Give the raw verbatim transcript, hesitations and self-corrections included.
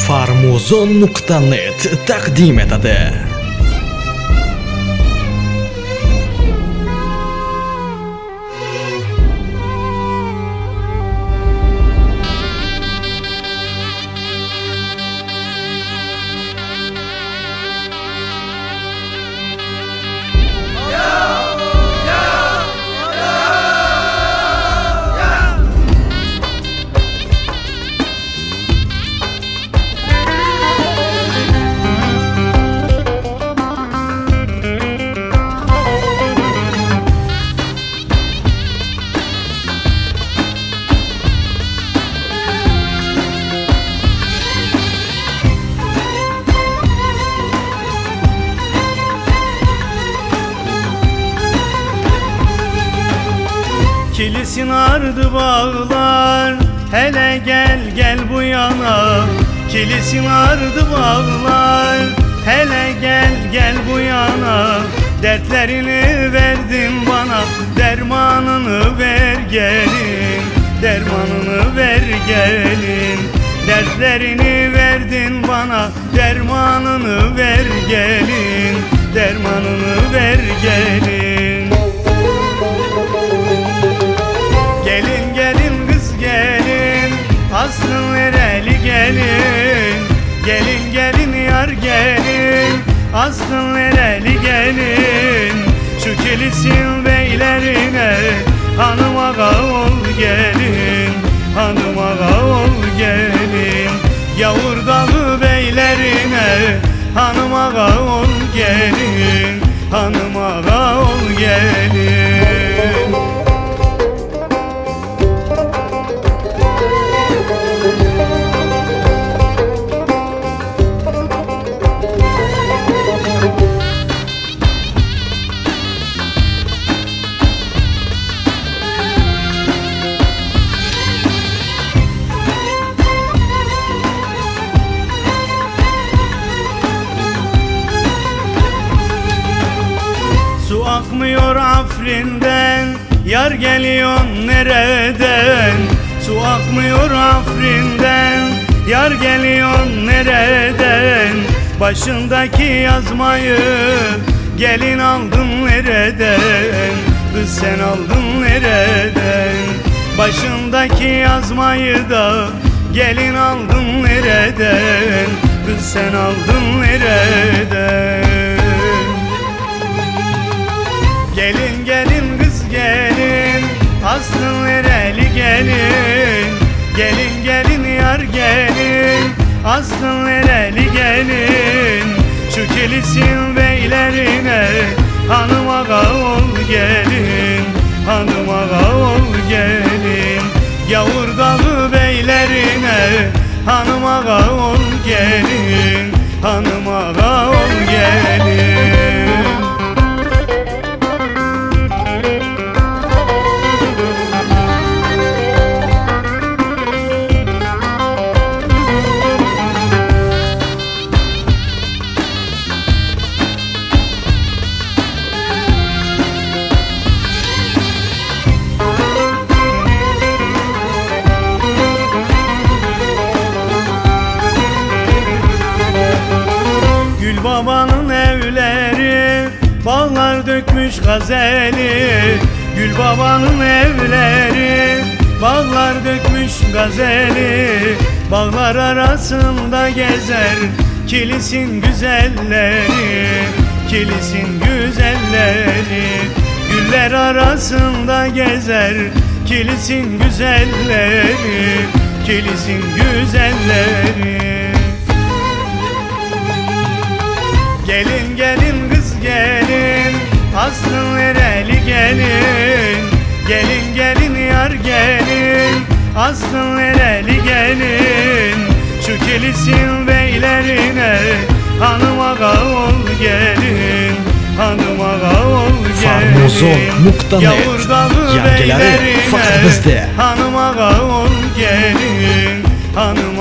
farmuzon nuqta net taqdim etadi. Kilisin ardı bağlar, hele gel gel bu yana. Kilisin ardı bağlar, hele gel gel bu yana. Dertlerini verdin bana, dermanını ver gelin. Dermanını ver gelin. Dertlerini verdin bana, dermanını ver gelin. Dermanını ver gelin. Gelin gelin kız gelin, aslın nereli gelin. Gelin gelin yar gelin, aslın nereli gelin. Şu kilisin beylerine hanım ağa ol gelin. Hanım ağa ol gelin. Yavur dağı beylerine hanım ağa ol gelin. Hanım ağa ol gelin. Su akmıyor Afrin'den, yar geliyor nereden? Su akmıyor Afrin'den, yar geliyor nereden? Başındaki yazmayı gelin aldın nereden? Kız sen aldın nereden? Başındaki yazmayı da gelin aldın nereden? Kız sen aldın nereden? Gelin gelin kız gelin, aslın nereli gelin. Gelin gelin yar gelin, aslın nereli gelin. Şu kilisin beylerine hanım ağa ol gelin. Hanım ağa ol gelin. Yavur dağı beylerine hanım ağa ol gelin. Hanım ağa ol gelin. Gül babanın evleri, bağlar dökmüş gazeli. Gül babanın evleri, bağlar dökmüş gazeli. Bağlar arasında gezer kilisin güzelleri. Kilisin güzelleri. Güller arasında gezer kilisin güzelleri. Kilisin güzelleri. Gelin gelin kız gelin, aslın nereli gelin. Gelin gelin yar gelin, aslın nereli gelin. Şu kilisin beylerine hanım ağa ol gelin. Hanım ağa ol gelin. farmuzon nuqta net Yavur dağı yangilari beylerine faqat bizda. hanım ağa ol gelin. Hanım